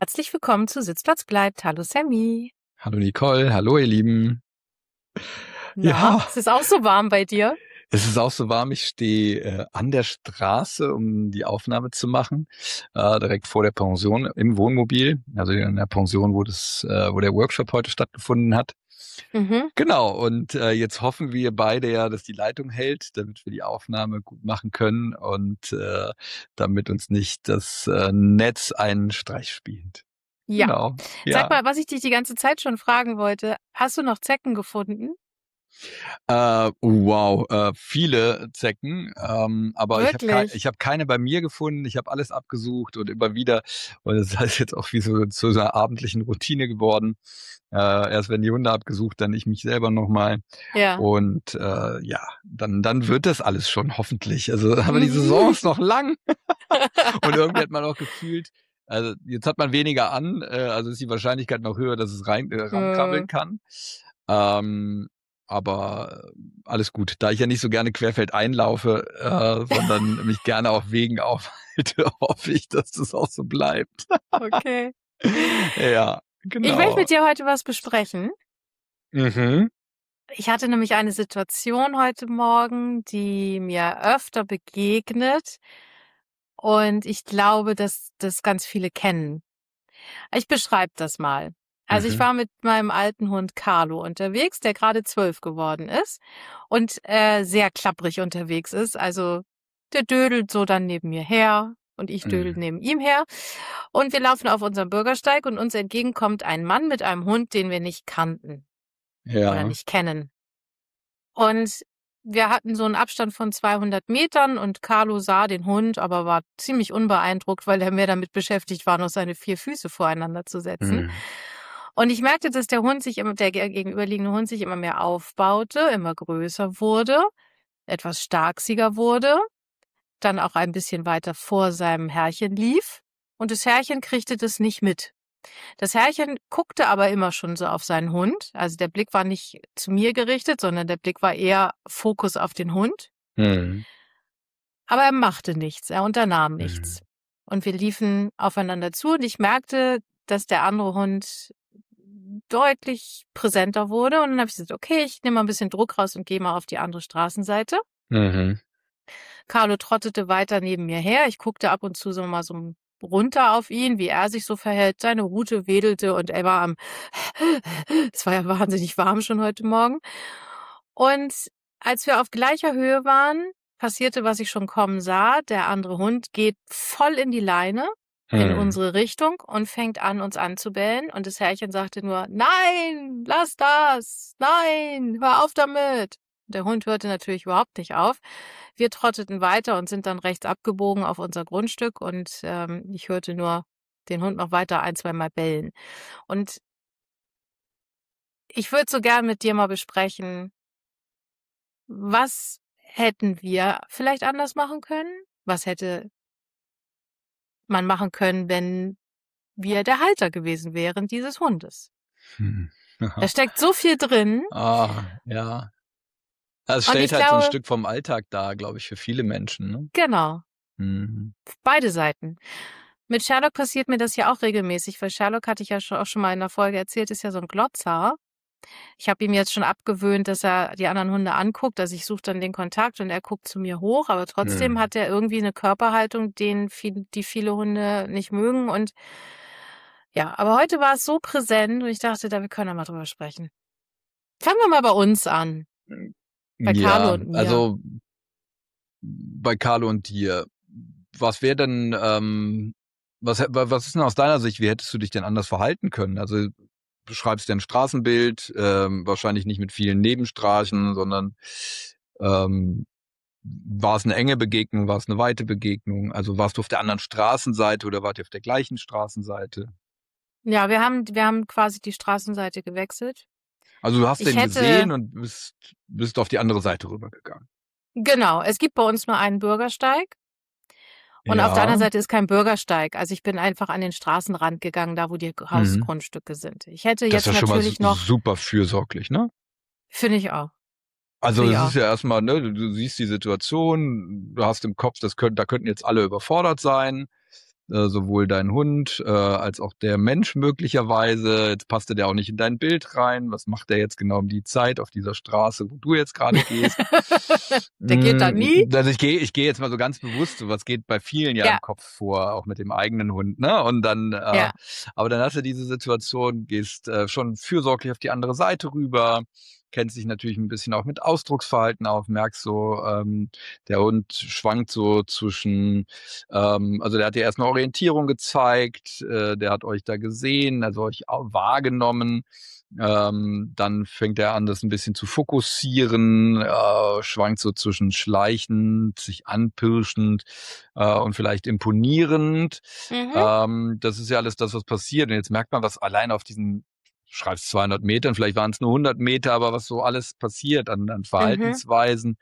Herzlich willkommen zu Sitzplatz bleibt. Hallo Sammy. Hallo Nicole, hallo ihr Lieben. Na, Ja, es ist auch so warm bei dir? es ist auch so warm. Ich stehe an der Straße, um die Aufnahme zu machen, direkt vor der Pension im Wohnmobil, also in der Pension, wo der Workshop heute stattgefunden hat. Mhm. Genau, und jetzt hoffen wir beide ja, dass die Leitung hält, damit wir die Aufnahme gut machen können und damit uns nicht das Netz einen Streich spielt. Ja. Genau, Sag ja. mal, was ich dich die ganze Zeit schon fragen wollte. Hast du noch Zecken gefunden? Wow, viele Zecken, aber Wirklich? ich hab keine bei mir gefunden. Ich habe alles abgesucht und immer wieder, und es ist jetzt auch wie so zu einer abendlichen Routine geworden. Erst wenn die Hunde abgesucht, dann ich mich selber nochmal. Ja. Und ja, dann wird das alles schon hoffentlich. Also, aber die Saison Mhm. ist noch lang und irgendwie hat man auch gefühlt, also jetzt hat man weniger an, also ist die Wahrscheinlichkeit noch höher, dass es rankrabbeln Äh, kann. Ähm, aber alles gut. Da ich ja nicht so gerne querfeldein laufe, sondern mich gerne auf Wegen aufhalte, hoffe ich, dass das auch so bleibt. okay. Ja, Ich möchte genau. mit dir heute was besprechen. Mhm. Ich hatte nämlich eine Situation heute Morgen, die mir öfter begegnet und ich glaube, dass das ganz viele kennen. Ich beschreibe das mal. Also ich Mhm. war mit meinem alten Hund Carlo unterwegs, der gerade 12 geworden ist und sehr klapprig unterwegs ist. Also der dödelt so dann neben mir her und ich dödel Mhm. neben ihm her. Und wir laufen auf unserem Bürgersteig und uns entgegenkommt ein Mann mit einem Hund, den wir nicht kannten oder Ja. nicht kennen. Und wir hatten so einen Abstand von 200 Metern und Carlo sah den Hund, aber war ziemlich unbeeindruckt, weil er mehr damit beschäftigt war, noch seine 4 Füße voreinander zu setzen. Mhm. Und ich merkte, dass der gegenüberliegende Hund sich immer mehr aufbaute, immer größer wurde, etwas starksiger wurde, dann auch ein bisschen weiter vor seinem Herrchen lief. Und das Herrchen kriegte das nicht mit. Das Herrchen guckte aber immer schon so auf seinen Hund. Also der Blick war nicht zu mir gerichtet, sondern der Blick war eher Fokus auf den Hund. Mhm. Aber er machte nichts, er unternahm Mhm. nichts. Und wir liefen aufeinander zu und ich merkte, dass der andere Hund deutlich präsenter wurde. Und dann habe ich gesagt, okay, ich nehme mal ein bisschen Druck raus und gehe mal auf die andere Straßenseite. Mhm. Carlo trottete weiter neben mir her. Ich guckte ab und zu so mal so runter auf ihn, wie er sich so verhält. Seine Rute wedelte und er war es war ja wahnsinnig warm schon heute Morgen. Und als wir auf gleicher Höhe waren, passierte, was ich schon kommen sah. Der andere Hund geht voll in die Leine in Mhm. unsere Richtung und fängt an, uns anzubellen. Und das Herrchen sagte nur, nein, lass das, nein, hör auf damit. Der Hund hörte natürlich überhaupt nicht auf. Wir trotteten weiter und sind dann rechts abgebogen auf unser Grundstück und ich hörte nur den Hund noch weiter 1, 2 Mal bellen. Und ich würde so gern mit dir mal besprechen, was hätten wir vielleicht anders machen können? Was hätte man machen können, wenn wir der Halter gewesen wären dieses Hundes? Mhm. Da steckt so viel drin Ja. Das und stellt ich halt so ein glaube, Stück vom Alltag dar, glaube ich, für viele Menschen, ne? genau, Mhm. beide Seiten. Mit Sherlock passiert mir das ja auch regelmäßig, weil Sherlock, hatte ich ja auch schon mal in der Folge erzählt, ist ja so ein Glotzer. Ich habe ihm jetzt schon abgewöhnt, dass er die anderen Hunde anguckt. Also ich suche dann den Kontakt und er guckt zu mir hoch, aber trotzdem Mhm. hat er irgendwie eine Körperhaltung, die viele Hunde nicht mögen. Und ja, aber heute war es so präsent und ich dachte, da wir können ja mal drüber sprechen. Fangen wir mal bei uns an, bei Carlo Ja, und mir. also bei Carlo und dir, was wäre denn, was ist denn aus deiner Sicht, wie hättest du dich denn anders verhalten können? Also du schreibst dir ein Straßenbild, wahrscheinlich nicht mit vielen Nebenstraßen, sondern ähm, war es eine enge Begegnung, war es eine weite Begegnung? Also warst du auf der anderen Straßenseite oder wart ihr auf der gleichen Straßenseite? Ja, wir haben quasi die Straßenseite gewechselt. Also du hast Ich den gesehen hätte, und bist auf die andere Seite rübergegangen. genau, es gibt bei uns nur einen Bürgersteig. Und auf der Ja. anderen Seite ist kein Bürgersteig. Also ich bin einfach an den Straßenrand gegangen, da wo die Mhm. Hausgrundstücke sind. Ich hätte Das ist jetzt ja schon mal natürlich noch, super fürsorglich, ne? finde ich auch, Also finde ich es auch. ist ja erstmal, ne, du siehst die Situation, du hast im Kopf, da könnten jetzt alle überfordert sein. sowohl dein Hund als auch der Mensch möglicherweise. Jetzt passte der auch nicht in dein Bild rein. Was macht der jetzt genau um die Zeit auf dieser Straße, wo du jetzt gerade gehst? Der geht da nie. Also ich gehe jetzt mal so ganz bewusst, so was geht bei vielen ja Ja. im Kopf vor, auch mit dem eigenen Hund, ne? Und dann, Ja. aber dann hast du diese Situation, gehst schon fürsorglich auf die andere Seite rüber, kennst dich natürlich ein bisschen auch mit Ausdrucksverhalten auf, merkst so, der Hund schwankt so zwischen, also der hat dir erstmal Orientierung gezeigt, der hat euch da gesehen, also euch auch wahrgenommen. Dann fängt er an, das ein bisschen zu fokussieren, schwankt so zwischen schleichend, sich anpirschend und vielleicht imponierend. Das ist ja alles das, was passiert. Und jetzt merkt man, was allein auf diesen, du schreibst 200 Metern, vielleicht waren es nur 100 Meter, aber was so alles passiert an Verhaltensweisen.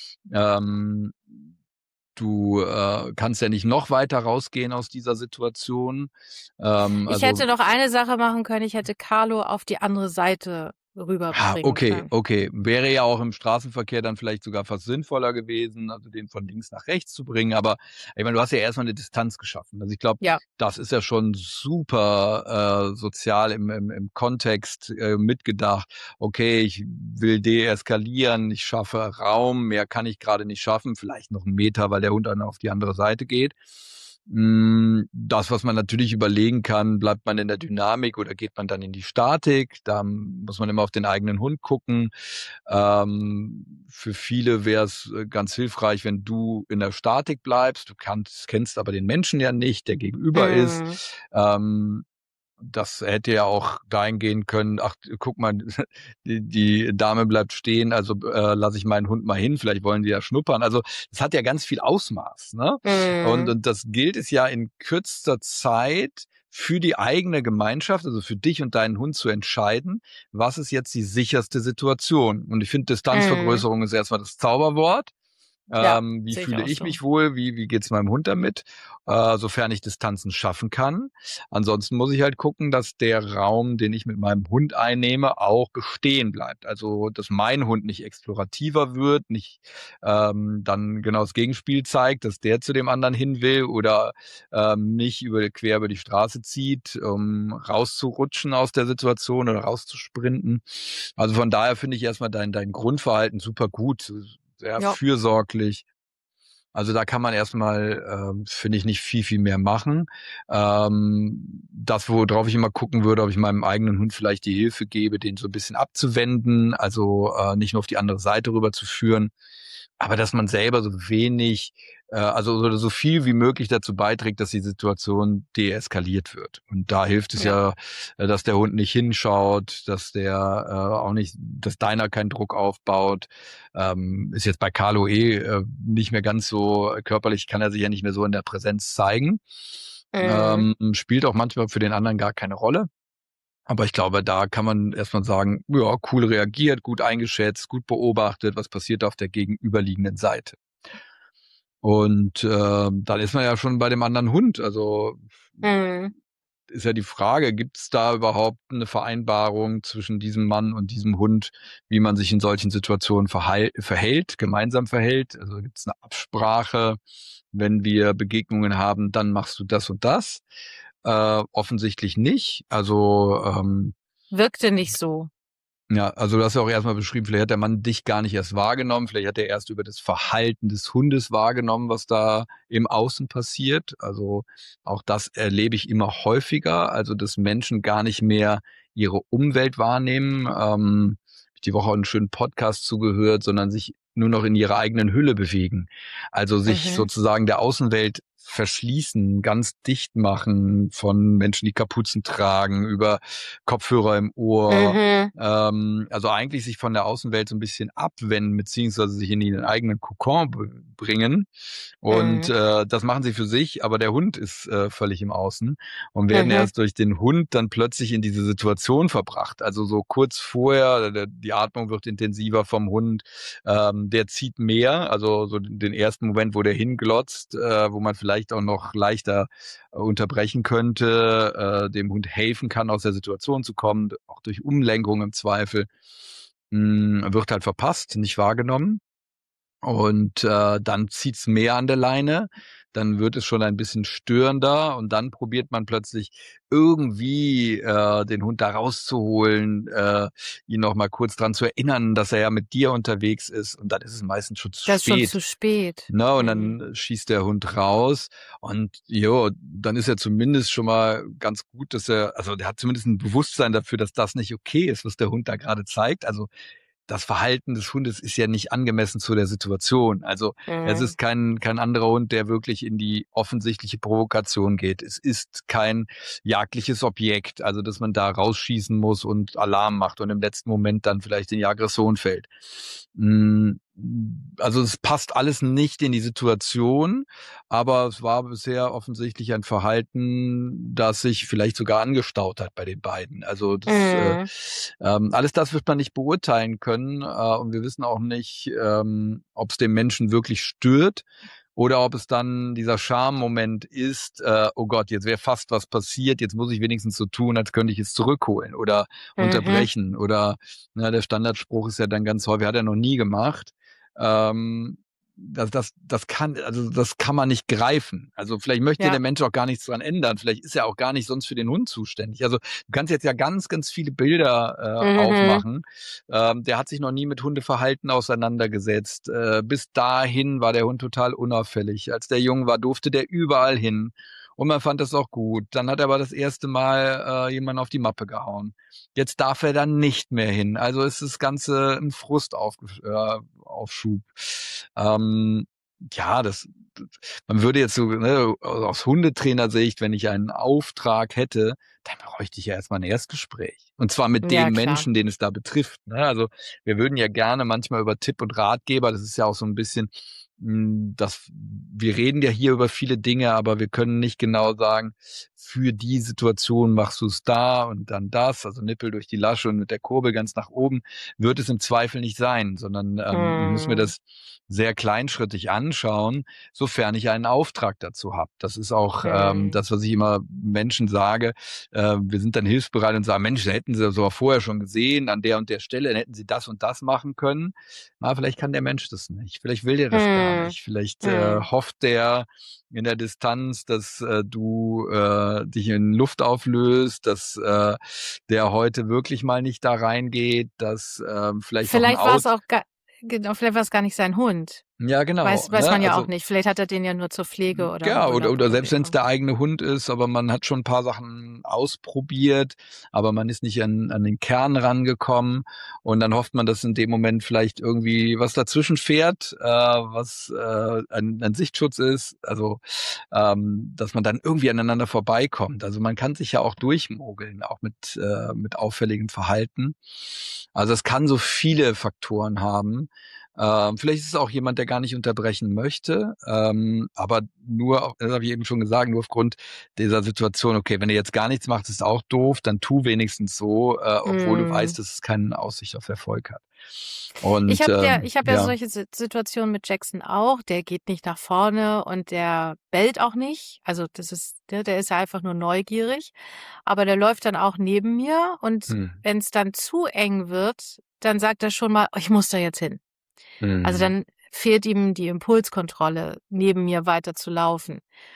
Du kannst ja nicht noch weiter rausgehen aus dieser Situation. Ich hätte noch eine Sache machen können. Ich hätte Carlo auf die andere Seite rüberbringen können. Okay. Wäre ja auch im Straßenverkehr dann vielleicht sogar fast sinnvoller gewesen, also den von links nach rechts zu bringen. Aber ich meine, du hast ja erstmal eine Distanz geschaffen. Also ich glaube, das ist ja schon super sozial im Kontext mitgedacht. Okay, ich will deeskalieren, ich schaffe Raum, mehr kann ich gerade nicht schaffen, vielleicht noch 1 Meter, weil der Hund dann auf die andere Seite geht. Das, was man natürlich überlegen kann, bleibt man in der Dynamik oder geht man dann in die Statik? Da muss man immer auf den eigenen Hund gucken. Für viele wäre es ganz hilfreich, wenn du in der Statik bleibst. Du kennst aber den Menschen ja nicht, der gegenüber ist. Das hätte ja auch dahin gehen können, ach, guck mal, die Dame bleibt stehen, also lasse ich meinen Hund mal hin, vielleicht wollen die ja schnuppern. Also das hat ja ganz viel Ausmaß, ne? Und das gilt es ja in kürzester Zeit für die eigene Gemeinschaft, also für dich und deinen Hund zu entscheiden, was ist jetzt die sicherste Situation. Und ich finde, Distanzvergrößerung ist erstmal das Zauberwort. Wie fühle ich mich wohl? Wie geht's meinem Hund damit? Sofern ich Distanzen schaffen kann. Ansonsten muss ich halt gucken, dass der Raum, den ich mit meinem Hund einnehme, auch bestehen bleibt. Also, dass mein Hund nicht explorativer wird, nicht dann genau das Gegenspiel zeigt, dass der zu dem anderen hin will oder nicht quer über die Straße zieht, um rauszurutschen aus der Situation oder rauszusprinten. Also von daher finde ich erstmal dein Grundverhalten super gut. Sehr fürsorglich. Also da kann man erstmal, finde ich, nicht viel mehr machen. Das, worauf ich immer gucken würde, ob ich meinem eigenen Hund vielleicht die Hilfe gebe, den so ein bisschen abzuwenden, also nicht nur auf die andere Seite rüber zu führen, aber dass man selber so wenig, also so viel wie möglich dazu beiträgt, dass die Situation deeskaliert wird. Und da hilft es ja, dass der Hund nicht hinschaut, dass der auch nicht, dass deiner keinen Druck aufbaut. Ist jetzt bei Carlo nicht mehr ganz so körperlich, kann er sich ja nicht mehr so in der Präsenz zeigen. Spielt auch manchmal für den anderen gar keine Rolle. Aber ich glaube, da kann man erstmal sagen, ja, cool reagiert, gut eingeschätzt, gut beobachtet, was passiert auf der gegenüberliegenden Seite. Und dann ist man ja schon bei dem anderen Hund. Also ist ja die Frage, gibt es da überhaupt eine Vereinbarung zwischen diesem Mann und diesem Hund, wie man sich in solchen Situationen gemeinsam verhält? Also gibt es eine Absprache, wenn wir Begegnungen haben, dann machst du das und das? Offensichtlich nicht. Also wirkte nicht so. Ja, also du hast ja auch erstmal beschrieben, vielleicht hat der Mann dich gar nicht erst wahrgenommen, vielleicht hat er erst über das Verhalten des Hundes wahrgenommen, was da im Außen passiert. Also auch das erlebe ich immer häufiger, also dass Menschen gar nicht mehr ihre Umwelt wahrnehmen. Hab ich die Woche auch einen schönen Podcast zugehört, sondern sich nur noch in ihrer eigenen Hülle bewegen. Also sich sozusagen der Außenwelt verschließen, ganz dicht machen, von Menschen, die Kapuzen tragen, über Kopfhörer im Ohr. Also eigentlich sich von der Außenwelt so ein bisschen abwenden, beziehungsweise sich in ihren eigenen Kokon bringen. Und das machen sie für sich, aber der Hund ist völlig im Außen und werden erst durch den Hund dann plötzlich in diese Situation verbracht. Also so kurz vorher, die Atmung wird intensiver vom Hund, der zieht mehr, also so den ersten Moment, wo der hinglotzt, wo man vielleicht auch noch leichter unterbrechen könnte, dem Hund helfen kann, aus der Situation zu kommen, auch durch Umlenkung im Zweifel, wird halt verpasst, nicht wahrgenommen. Und dann zieht's mehr an der Leine. dann wird es schon ein bisschen störender und dann probiert man plötzlich irgendwie den Hund da rauszuholen, ihn noch mal kurz dran zu erinnern, dass er ja mit dir unterwegs ist und dann ist es meistens schon zu Das ist schon spät. zu spät. Ne, und dann schießt der Hund raus und dann ist er zumindest schon mal ganz gut, also der hat zumindest ein Bewusstsein dafür, dass das nicht okay ist, was der Hund da gerade zeigt. Also das Verhalten des Hundes ist ja nicht angemessen zu der Situation. Also es ist kein anderer Hund, der wirklich in die offensichtliche Provokation geht. Es ist kein jagdliches Objekt, also dass man da rausschießen muss und Alarm macht und im letzten Moment dann vielleicht in die Aggression fällt. Also es passt alles nicht in die Situation, aber es war bisher offensichtlich ein Verhalten, das sich vielleicht sogar angestaut hat bei den beiden. Also alles das wird man nicht beurteilen können und wir wissen auch nicht, ob es dem Menschen wirklich stört oder ob es dann dieser Schammoment ist, oh Gott, jetzt wäre fast was passiert, jetzt muss ich wenigstens so tun, als könnte ich es zurückholen oder unterbrechen oder der Standardspruch ist ja dann ganz häufig, hat er noch nie gemacht. Das kann man nicht greifen. Also vielleicht möchte der Mensch auch gar nichts dran ändern. Vielleicht ist er auch gar nicht sonst für den Hund zuständig. Also du kannst jetzt ja ganz, ganz viele Bilder aufmachen. Der hat sich noch nie mit Hundeverhalten auseinandergesetzt. Bis dahin war der Hund total unauffällig. Als der jung war, durfte der überall hin. Und man fand das auch gut. Dann hat er aber das erste Mal jemanden auf die Mappe gehauen. Jetzt darf er dann nicht mehr hin. Also ist das Ganze ein Frustaufschub. Man würde jetzt so, aus Hundetrainersicht, wenn ich einen Auftrag hätte, dann bräuchte ich ja erstmal ein Erstgespräch. Und zwar mit dem Menschen, den es da betrifft. Ne? Also wir würden ja gerne manchmal über Tipp und Ratgeber, das ist ja auch so ein bisschen, wir reden ja hier über viele Dinge, aber wir können nicht genau sagen, für die Situation machst du es da und dann das, also Nippel durch die Lasche und mit der Kurbel ganz nach oben, wird es im Zweifel nicht sein, sondern ich muss mir das sehr kleinschrittig anschauen, sofern ich einen Auftrag dazu habe. Das ist auch das, was ich immer Menschen sage. Wir sind dann hilfsbereit und sagen, Mensch, hätten Sie das so vorher schon gesehen, an der und der Stelle, dann hätten Sie das und das machen können. Aber vielleicht kann der Mensch das nicht. Vielleicht will der das gar nicht. Vielleicht hofft der in der Distanz, dass du dich in Luft auflöst, dass der heute wirklich mal nicht da reingeht, dass vielleicht war es auch vielleicht war es gar nicht sein Hund. Ja, genau. Weiß man ja auch nicht. Vielleicht hat er den ja nur zur Pflege oder. Ja, oder selbst wenn es der eigene Hund ist, aber man hat schon ein paar Sachen ausprobiert, aber man ist nicht an den Kern rangekommen und dann hofft man, dass in dem Moment vielleicht irgendwie was dazwischen fährt, was ein Sichtschutz ist, also dass man dann irgendwie aneinander vorbeikommt. Also man kann sich ja auch durchmogeln, auch mit auffälligem Verhalten. Also es kann so viele Faktoren haben. Vielleicht ist es auch jemand, der gar nicht unterbrechen möchte, aber nur, das habe ich eben schon gesagt, nur aufgrund dieser Situation, okay, wenn er jetzt gar nichts macht, ist auch doof, dann tu wenigstens so, obwohl du weißt, dass es keine Aussicht auf Erfolg hat. Und, ich habe ja solche Situationen mit Jackson auch, der geht nicht nach vorne und der bellt auch nicht, also der ist ja einfach nur neugierig, aber der läuft dann auch neben mir und wenn es dann zu eng wird, dann sagt er schon mal, ich muss da jetzt hin. Also dann fehlt ihm die Impulskontrolle, neben mir weiter zu laufen.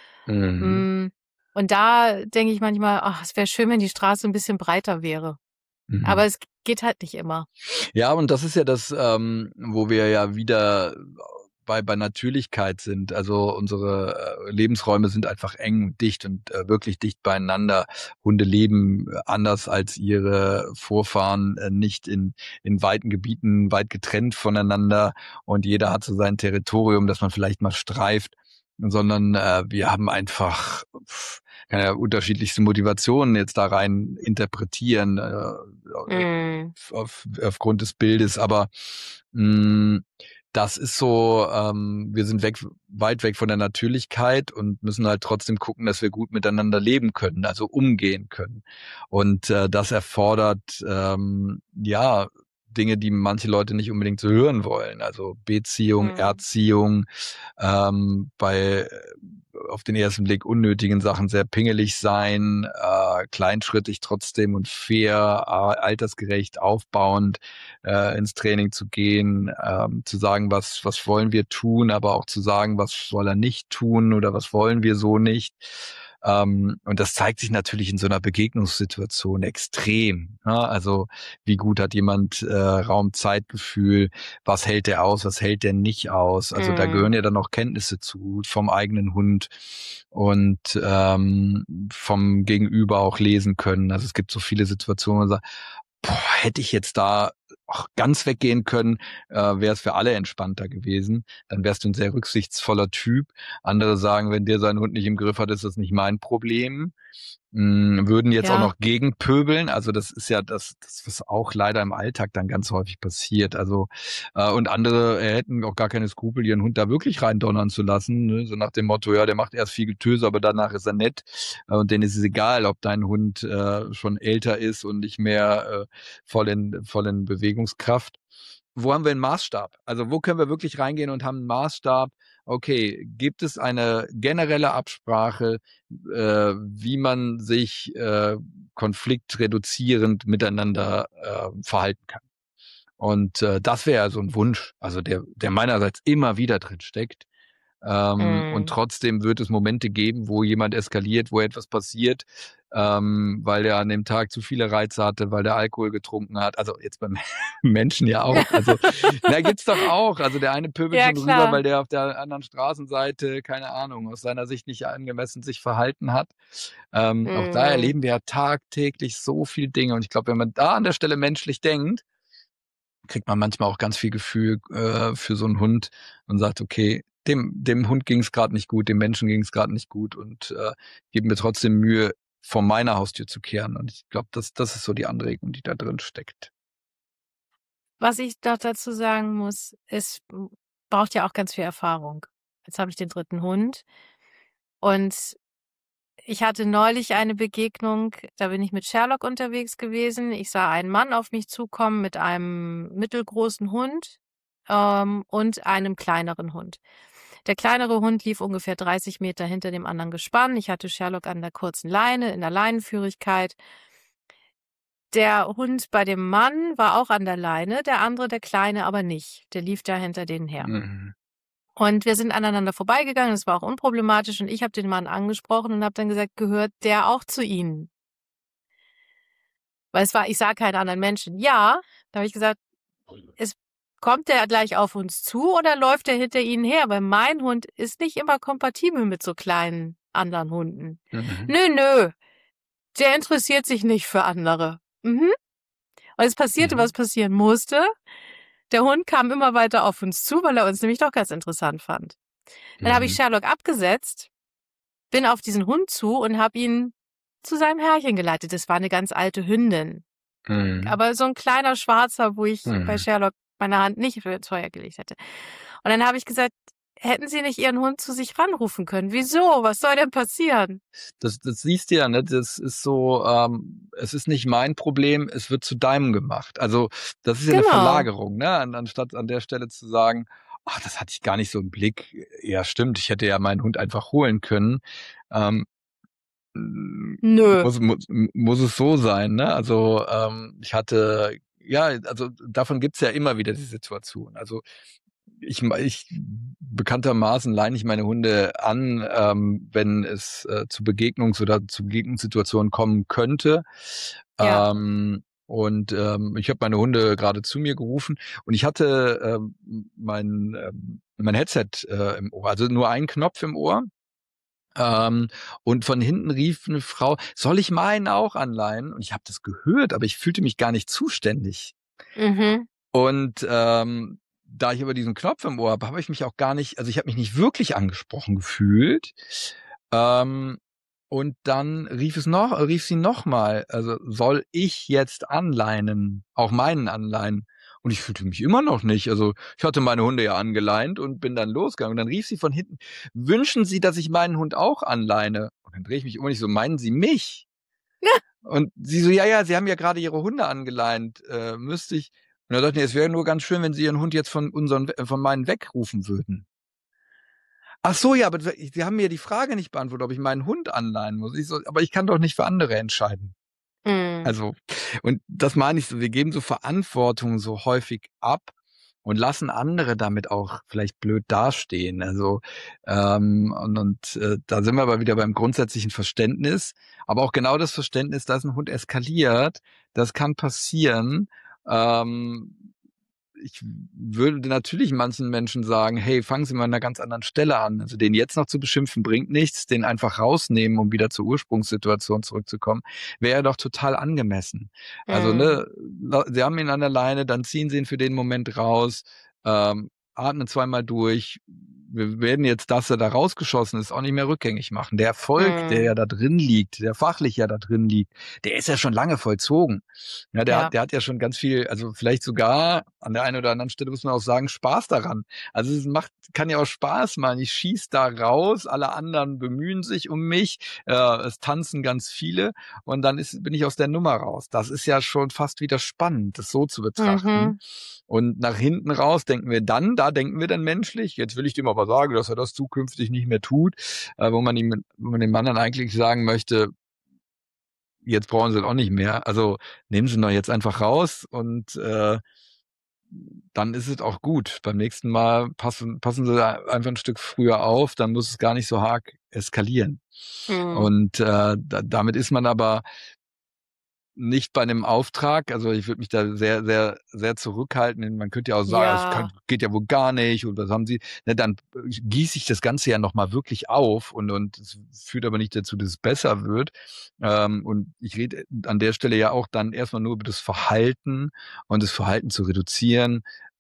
Und da denke ich manchmal, es wäre schön, wenn die Straße ein bisschen breiter wäre. Aber es geht halt nicht immer. Ja, und das ist ja das, wo wir ja wieder bei Natürlichkeit sind. Also unsere Lebensräume sind einfach eng und dicht und wirklich dicht beieinander. Hunde leben anders als ihre Vorfahren, nicht in weiten Gebieten, weit getrennt voneinander und jeder hat so sein Territorium, das man vielleicht mal streift, sondern wir haben einfach kann ja unterschiedlichste Motivationen jetzt da rein interpretieren aufgrund des Bildes, aber das ist so, wir sind weit weg von der Natürlichkeit und müssen halt trotzdem gucken, dass wir gut miteinander leben können, also umgehen können. Und das erfordert Dinge, die manche Leute nicht unbedingt so hören wollen. Also Beziehung, Erziehung, bei auf den ersten Blick unnötigen Sachen sehr pingelig sein, kleinschrittig trotzdem und fair, altersgerecht, aufbauend ins Training zu gehen, zu sagen, was wollen wir tun, aber auch zu sagen, was soll er nicht tun oder was wollen wir so nicht. Und das zeigt sich natürlich in so einer Begegnungssituation extrem. Ja? Also wie gut hat jemand Raum-Zeitgefühl, was hält der aus, was hält der nicht aus. Also da gehören ja dann auch Kenntnisse zu vom eigenen Hund und vom Gegenüber auch lesen können. Also es gibt so viele Situationen, wo man sagt, hätte ich jetzt da auch ganz weggehen können, wäre es für alle entspannter gewesen. Dann wärst du ein sehr rücksichtsvoller Typ. Andere sagen, wenn der seinen Hund nicht im Griff hat, ist das nicht mein Problem. Würden jetzt auch noch gegenpöbeln. Also das ist ja das, was auch leider im Alltag dann ganz häufig passiert. Also und andere hätten auch gar keine Skrupel, ihren Hund da wirklich reindonnern zu lassen. Ne? So nach dem Motto, ja, der macht erst viel Getöse, aber danach ist er nett. Und denen ist es egal, ob dein Hund schon älter ist und nicht mehr voll in Bewegungskraft. Wo haben wir einen Maßstab? Also wo können wir wirklich reingehen und haben einen Maßstab? Okay, gibt es eine generelle Absprache, wie man sich konfliktreduzierend miteinander verhalten kann? Und das wäre so ein Wunsch, also der meinerseits immer wieder drin steckt. Und trotzdem wird es Momente geben, wo jemand eskaliert, wo etwas passiert, weil er an dem Tag zu viele Reize hatte, weil der Alkohol getrunken hat. Also jetzt beim Menschen ja auch. Also da gibt's doch auch. Also der eine pöbelt schon rüber, weil der auf der anderen Straßenseite, keine Ahnung, aus seiner Sicht nicht angemessen sich verhalten hat. Auch da erleben wir ja tagtäglich so viele Dinge. Und ich glaube, wenn man da an der Stelle menschlich denkt, kriegt man manchmal auch ganz viel Gefühl für so einen Hund und sagt, okay, dem Hund ging es gerade nicht gut, dem Menschen ging es gerade nicht gut und gebe mir trotzdem Mühe, vor meiner Haustür zu kehren. Und ich glaube, das ist so die Anregung, die da drin steckt. Was ich doch dazu sagen muss, es braucht ja auch ganz viel Erfahrung. Jetzt habe ich den 3. Hund und ich hatte neulich eine Begegnung, da bin ich mit Sherlock unterwegs gewesen. Ich sah einen Mann auf mich zukommen mit einem mittelgroßen Hund und einem kleineren Hund. Der kleinere Hund lief ungefähr 30 Meter hinter dem anderen Gespann. Ich hatte Sherlock an der kurzen Leine, in der Leinenführigkeit. Der Hund bei dem Mann war auch an der Leine, der andere, der Kleine, aber nicht. Der lief da hinter denen her. Und wir sind aneinander vorbeigegangen, das war auch unproblematisch und ich habe den Mann angesprochen und habe dann gesagt, gehört der auch zu Ihnen? Weil ich sah keinen anderen Menschen. Ja, da habe ich gesagt, kommt der gleich auf uns zu oder läuft der hinter Ihnen her? Weil mein Hund ist nicht immer kompatibel mit so kleinen anderen Hunden. Nö, der interessiert sich nicht für andere. Und es passierte, was passieren musste. Der Hund kam immer weiter auf uns zu, weil er uns nämlich doch ganz interessant fand. Dann habe ich Sherlock abgesetzt, bin auf diesen Hund zu und habe ihn zu seinem Herrchen geleitet. Das war eine ganz alte Hündin. Aber so ein kleiner Schwarzer, wo ich bei Sherlock meine Hand nicht ins Feuer gelegt hätte. Und dann habe ich gesagt, hätten Sie nicht Ihren Hund zu sich ranrufen können? Wieso? Was soll denn passieren? Das siehst du ja, ne? Das ist so, es ist nicht mein Problem, es wird zu deinem gemacht. Also das ist ja eine Verlagerung, ne? Anstatt an der Stelle zu sagen, ach, das hatte ich gar nicht so im Blick. Ja, stimmt, ich hätte ja meinen Hund einfach holen können. Nö. Muss es so sein, ne? Also ich hatte, ja, also davon gibt's ja immer wieder die Situation. Also ich bekanntermaßen leine ich meine Hunde an, wenn es zu Begegnungssituationen kommen könnte. Ja. Und ich habe meine Hunde gerade zu mir gerufen und ich hatte mein Headset im Ohr, also nur einen Knopf im Ohr. Und von hinten rief eine Frau, soll ich meinen auch anleihen? Und ich habe das gehört, aber ich fühlte mich gar nicht zuständig. Und da ich aber diesen Knopf im Ohr habe, habe ich mich auch gar nicht, also ich habe mich nicht wirklich angesprochen gefühlt. Und dann rief sie nochmal, also soll ich jetzt anleinen, auch meinen anleihen? Und ich fühlte mich immer noch nicht. Also ich hatte meine Hunde ja angeleint und bin dann losgegangen. Und dann rief sie von hinten, wünschen Sie, dass ich meinen Hund auch anleine? Und dann drehe ich mich um und ich so, meinen Sie mich? Und sie so, ja, Sie haben ja gerade Ihre Hunde angeleint, müsste ich. Und er sagte, nee, es wäre nur ganz schön, wenn Sie Ihren Hund jetzt von meinen wegrufen würden. Ach so, ja, aber Sie haben mir die Frage nicht beantwortet, ob ich meinen Hund anleihen muss. Aber ich kann doch nicht für andere entscheiden. Mhm. Also, und das meine ich so, wir geben so Verantwortung so häufig ab und lassen andere damit auch vielleicht blöd dastehen. Also, da sind wir aber wieder beim grundsätzlichen Verständnis, aber auch genau das Verständnis, dass ein Hund eskaliert, das kann passieren. Ich würde natürlich manchen Menschen sagen, hey, fangen Sie mal an einer ganz anderen Stelle an. Also den jetzt noch zu beschimpfen bringt nichts, den einfach rausnehmen, um wieder zur Ursprungssituation zurückzukommen, wäre doch total angemessen. Also, Mhm. ne, Sie haben ihn an der Leine, dann ziehen Sie ihn für den Moment raus, atmen zweimal durch. Wir werden jetzt, dass er da rausgeschossen ist, auch nicht mehr rückgängig machen. Der Erfolg, der Mhm. ja da drin liegt, der fachlich ja da drin liegt, der ist ja schon lange vollzogen. Ja, Ja. der hat ja schon ganz viel, also vielleicht sogar an der einen oder anderen Stelle muss man auch sagen, Spaß daran. Also es kann ja auch Spaß machen. Ich schieß da raus, alle anderen bemühen sich um mich, es tanzen ganz viele und dann bin ich aus der Nummer raus. Das ist ja schon fast wieder spannend, das so zu betrachten. Mhm. Und nach hinten raus da denken wir dann menschlich. Jetzt will ich dem aber sagen, dass er das zukünftig nicht mehr tut, wo man dem anderen eigentlich sagen möchte, jetzt brauchen sie es auch nicht mehr. Also nehmen sie ihn doch jetzt einfach raus und dann ist es auch gut. Beim nächsten Mal passen sie einfach ein Stück früher auf, dann muss es gar nicht so arg eskalieren. Mhm. Und damit ist man aber nicht bei einem Auftrag, also ich würde mich da sehr, sehr, sehr zurückhalten. Man könnte ja auch sagen, Ja. geht ja wohl gar nicht und was haben Sie, ne, dann gieße ich das Ganze ja nochmal wirklich auf und es führt aber nicht dazu, dass es besser wird. Und ich rede an der Stelle ja auch dann erstmal nur über das Verhalten und das Verhalten zu reduzieren,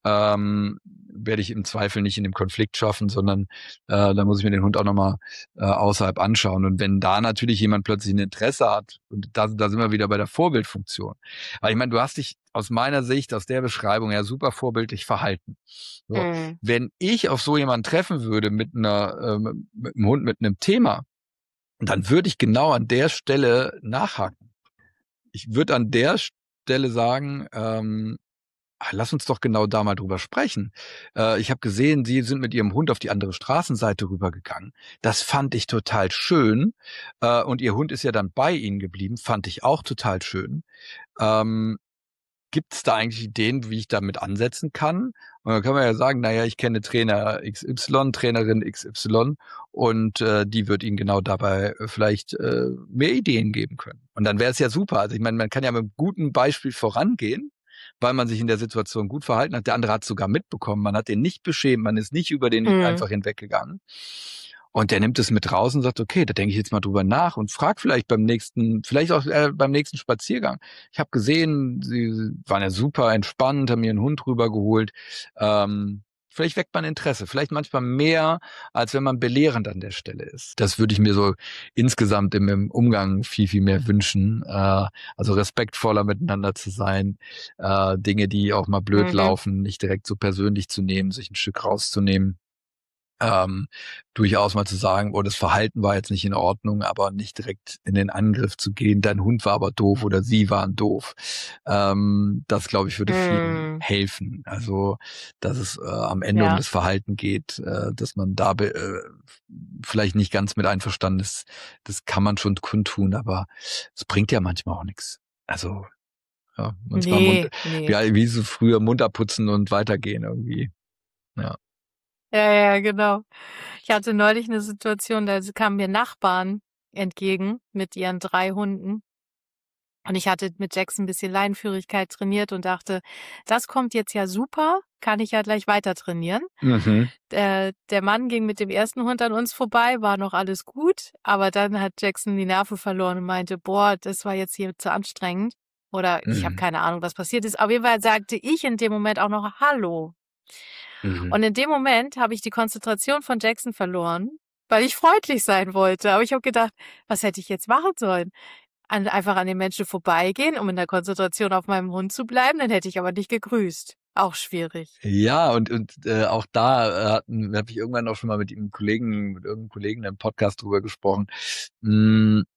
werde ich im Zweifel nicht in dem Konflikt schaffen, sondern da muss ich mir den Hund auch nochmal außerhalb anschauen. Und wenn da natürlich jemand plötzlich ein Interesse hat, und da sind wir wieder bei der Vorbildfunktion. Weil ich meine, du hast dich aus meiner Sicht, aus der Beschreibung ja super vorbildlich verhalten. So, Mhm. wenn ich auf so jemanden treffen würde mit mit einem Hund mit einem Thema, dann würde ich genau an der Stelle nachhaken. Ich würde an der Stelle sagen, lass uns doch genau da mal drüber sprechen. Ich habe gesehen, Sie sind mit Ihrem Hund auf die andere Straßenseite rübergegangen. Das fand ich total schön. Und Ihr Hund ist ja dann bei Ihnen geblieben. Fand ich auch total schön. Ähm, Gibt es da eigentlich Ideen, wie ich damit ansetzen kann? Und dann kann man ja sagen, naja, ich kenne Trainer XY, Trainerin XY und die wird Ihnen genau dabei vielleicht mehr Ideen geben können. Und dann wäre es ja super. Also ich meine, man kann ja mit einem guten Beispiel vorangehen, weil man sich in der Situation gut verhalten hat. Der andere hat es sogar mitbekommen. Man hat den nicht beschämt, man ist nicht über den Mhm. einfach hinweggegangen. Und der nimmt es mit raus und sagt, okay, da denke ich jetzt mal drüber nach und frag vielleicht vielleicht auch beim nächsten Spaziergang. Ich habe gesehen, Sie waren ja super entspannt, haben ihren Hund rübergeholt. Vielleicht weckt man Interesse, vielleicht manchmal mehr, als wenn man belehrend an der Stelle ist. Das würde ich mir so insgesamt im Umgang viel, viel mehr wünschen. Also respektvoller miteinander zu sein, Dinge, die auch mal blöd Mhm. laufen, nicht direkt so persönlich zu nehmen, sich ein Stück rauszunehmen. Ähm, Durchaus mal zu sagen, oh, das Verhalten war jetzt nicht in Ordnung, aber nicht direkt in den Angriff zu gehen, dein Hund war aber doof oder sie waren doof. Das, glaube ich, würde vielen Mhm. helfen. Also, dass es am Ende um Ja. das Verhalten geht, dass man da vielleicht nicht ganz mit einverstanden ist. Das kann man schon kundtun, aber es bringt ja manchmal auch nichts. Also, ja, manchmal Nee, nee. wie so früher Mund abputzen und weitergehen irgendwie. Ja. Ja, ja, genau. Ich hatte neulich eine Situation, da kamen mir Nachbarn entgegen mit ihren 3 Hunden. Und ich hatte mit Jackson ein bisschen Leinenführigkeit trainiert und dachte, das kommt jetzt ja super, kann ich ja gleich weiter trainieren. Mhm. Der Mann ging mit dem ersten Hund an uns vorbei, war noch alles gut, aber dann hat Jackson die Nerven verloren und meinte, boah, das war jetzt hier zu anstrengend. Oder ich habe Mhm. keine Ahnung, was passiert ist. Auf jeden Fall sagte ich in dem Moment auch noch Hallo. Mhm. Und in dem Moment habe ich die Konzentration von Jackson verloren, weil ich freundlich sein wollte. Aber ich habe gedacht, was hätte ich jetzt machen sollen? Einfach an den Menschen vorbeigehen, um in der Konzentration auf meinem Hund zu bleiben, dann hätte ich aber nicht gegrüßt. Auch schwierig. Ja, und auch da habe ich irgendwann auch schon mal mit irgendeinem Kollegen im Podcast drüber gesprochen. Mm,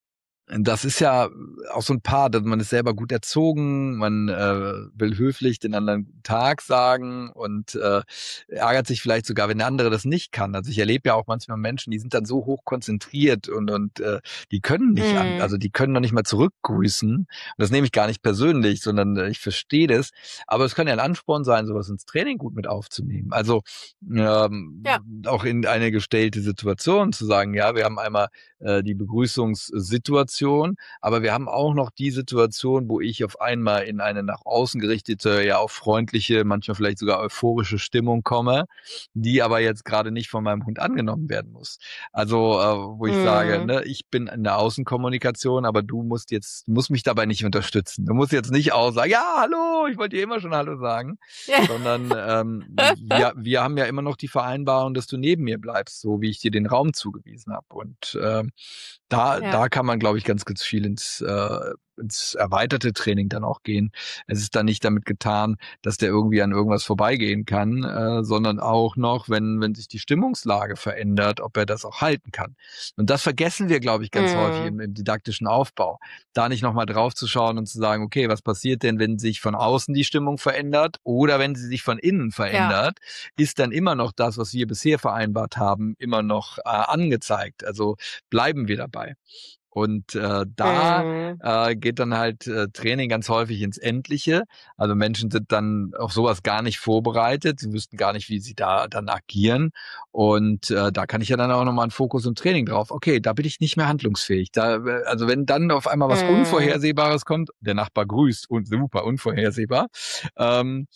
Das ist ja auch so ein Paar, dass man ist selber gut erzogen, man will höflich den anderen guten Tag sagen und ärgert sich vielleicht sogar, wenn der andere das nicht kann. Also ich erlebe ja auch manchmal Menschen, die sind dann so hoch konzentriert und die können nicht also die können noch nicht mal zurückgrüßen. Und das nehme ich gar nicht persönlich, sondern ich verstehe das. Aber es kann ja ein Ansporn sein, sowas ins Training gut mit aufzunehmen. Also Ja. auch in eine gestellte Situation zu sagen, ja, wir haben einmal die Begrüßungssituation, aber wir haben auch noch die Situation, wo ich auf einmal in eine nach außen gerichtete, ja auch freundliche, manchmal vielleicht sogar euphorische Stimmung komme, die aber jetzt gerade nicht von meinem Hund angenommen werden muss. Also wo ich sage, ne, ich bin in der Außenkommunikation, aber du musst mich dabei nicht unterstützen. Du musst jetzt nicht auch sagen, ja, hallo, ich wollte dir immer schon Hallo sagen, sondern wir haben ja immer noch die Vereinbarung, dass du neben mir bleibst, so wie ich dir den Raum zugewiesen habe. Und da kann man, glaube ich, ganz viel ins erweiterte Training dann auch gehen. Es ist dann nicht damit getan, dass der irgendwie an irgendwas vorbeigehen kann, sondern auch noch, wenn sich die Stimmungslage verändert, ob er das auch halten kann. Und das vergessen wir, glaube ich, ganz häufig im didaktischen Aufbau. Da nicht nochmal drauf zu schauen und zu sagen, okay, was passiert denn, wenn sich von außen die Stimmung verändert oder wenn sie sich von innen verändert, ist dann immer noch das, was wir bisher vereinbart haben, immer noch angezeigt. Also bleiben wir dabei. Und da geht dann halt Training ganz häufig ins Endliche. Also Menschen sind dann auf sowas gar nicht vorbereitet. Sie wüssten gar nicht, wie sie da dann agieren. Und da kann ich ja dann auch nochmal einen Fokus im Training drauf. Okay, da bin ich nicht mehr handlungsfähig. Also wenn dann auf einmal was Unvorhersehbares kommt, der Nachbar grüßt und super unvorhersehbar, dann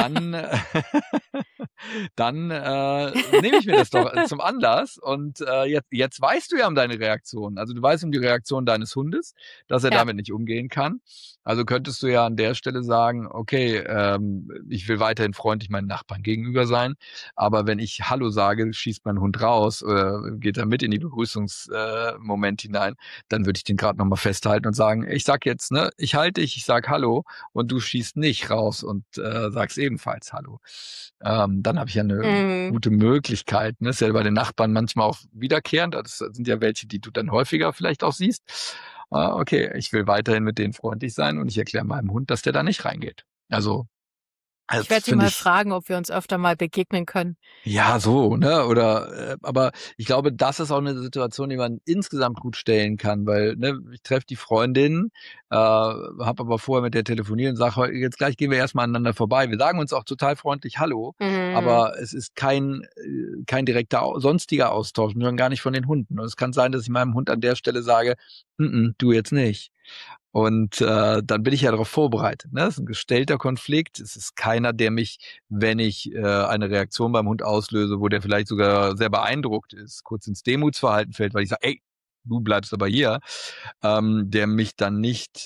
nehme ich mir das doch zum Anlass und jetzt weißt du ja um deine Reaktion. Also du weißt um die Reaktion deines Hundes, dass er damit nicht umgehen kann. Also könntest du ja an der Stelle sagen, okay, ich will weiterhin freundlich meinen Nachbarn gegenüber sein, aber wenn ich Hallo sage, schießt mein Hund raus oder geht er mit in die Begrüßungsmoment hinein, dann würde ich den gerade nochmal festhalten und sagen, ich sag jetzt, ne, ich halte dich, ich sag Hallo und du schießt nicht raus und sagst ebenfalls Hallo. Dann habe ich ja eine gute Möglichkeit, ne? Ist ja bei den Nachbarn manchmal auch wiederkehrend. Das sind ja welche, die du dann häufiger vielleicht auch siehst. Okay, ich will weiterhin mit denen freundlich sein und ich erkläre meinem Hund, dass der da nicht reingeht. Also ich werde sie mal fragen, ob wir uns öfter mal begegnen können. Ja, so, ne? Oder aber ich glaube, das ist auch eine Situation, die man insgesamt gut stellen kann, weil ne, ich treffe die Freundin, habe aber vorher mit der telefoniert und sage, jetzt gleich gehen wir erstmal aneinander vorbei. Wir sagen uns auch total freundlich Hallo, aber es ist kein direkter sonstiger Austausch, nur gar nicht von den Hunden. Und es kann sein, dass ich meinem Hund an der Stelle sage, du jetzt nicht. Und dann bin ich ja darauf vorbereitet. Ne? Es ist ein gestellter Konflikt. Es ist keiner, der mich, wenn ich eine Reaktion beim Hund auslöse, wo der vielleicht sogar sehr beeindruckt ist, kurz ins Demutsverhalten fällt, weil ich sage, ey, du bleibst aber hier, der mich dann nicht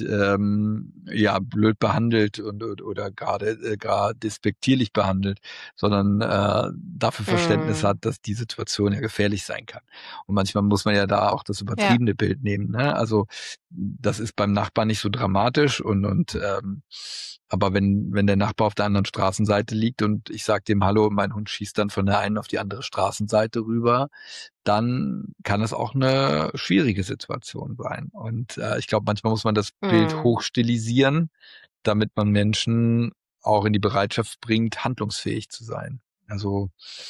blöd behandelt oder gerade despektierlich behandelt, sondern dafür Verständnis hat, dass die Situation ja gefährlich sein kann. Und manchmal muss man ja da auch das übertriebene Bild nehmen. Ne? Also das ist beim Nachbarn nicht so dramatisch aber wenn der Nachbar auf der anderen Straßenseite liegt und ich sage dem Hallo und mein Hund schießt dann von der einen auf die andere Straßenseite rüber, dann kann es auch eine schwierige Situation sein. Und ich glaube, manchmal muss man das Bild hochstilisieren, damit man Menschen auch in die Bereitschaft bringt, handlungsfähig zu sein. Also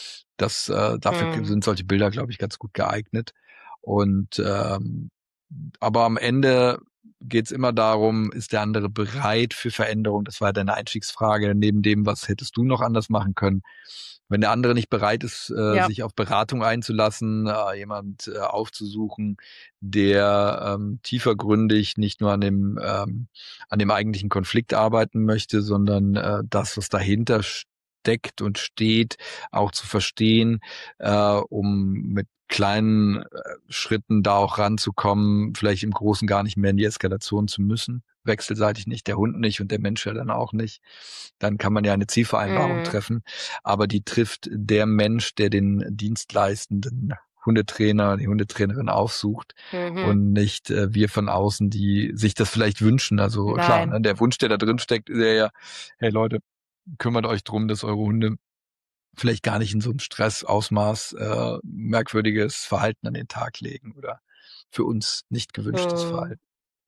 dafür sind solche Bilder, glaube ich, ganz gut geeignet. Und aber am Ende geht es immer darum, ist der andere bereit für Veränderung? Das war deine Einstiegsfrage, neben dem, was hättest du noch anders machen können? Wenn der andere nicht bereit ist, sich auf Beratung einzulassen, jemand aufzusuchen, der tiefergründig nicht nur an dem eigentlichen Konflikt arbeiten möchte, sondern das, was dahinter steckt und steht, auch zu verstehen, um mit kleinen Schritten da auch ranzukommen, vielleicht im Großen gar nicht mehr in die Eskalation zu müssen, wechselseitig nicht, der Hund nicht und der Mensch ja dann auch nicht. Dann kann man ja eine Zielvereinbarung treffen, aber die trifft der Mensch, der den dienstleistenden Hundetrainer, die Hundetrainerin aufsucht und nicht wir von außen, die sich das vielleicht wünschen. Also klar, ne, der Wunsch, der da drin steckt, ist ja, hey Leute, kümmert euch drum, dass eure Hunde vielleicht gar nicht in so einem Stressausmaß merkwürdiges Verhalten an den Tag legen oder für uns nicht gewünschtes Verhalten.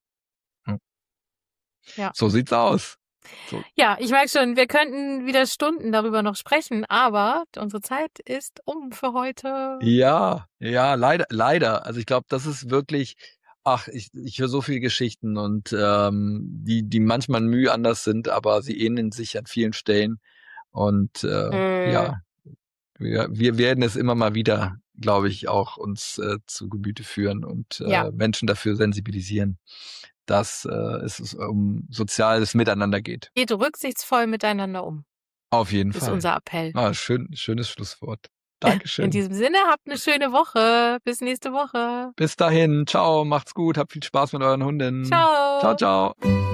Ja. So sieht's aus. So. Ja, ich merke schon, wir könnten wieder Stunden darüber noch sprechen, aber unsere Zeit ist um für heute. Ja, leider. Also ich glaube, das ist wirklich, ich höre so viele Geschichten und die manchmal Mühe anders sind, aber sie ähneln sich an vielen Stellen. Und ja, wir werden es immer mal wieder, glaube ich, auch uns zu Gemüte führen und Menschen dafür sensibilisieren, dass es um soziales Miteinander geht. Geht rücksichtsvoll miteinander um. Auf jeden Fall. Das ist unser Appell. Schönes Schlusswort. Dankeschön. In diesem Sinne, habt eine schöne Woche. Bis nächste Woche. Bis dahin. Ciao. Macht's gut. Habt viel Spaß mit euren Hunden. Ciao. Ciao, ciao.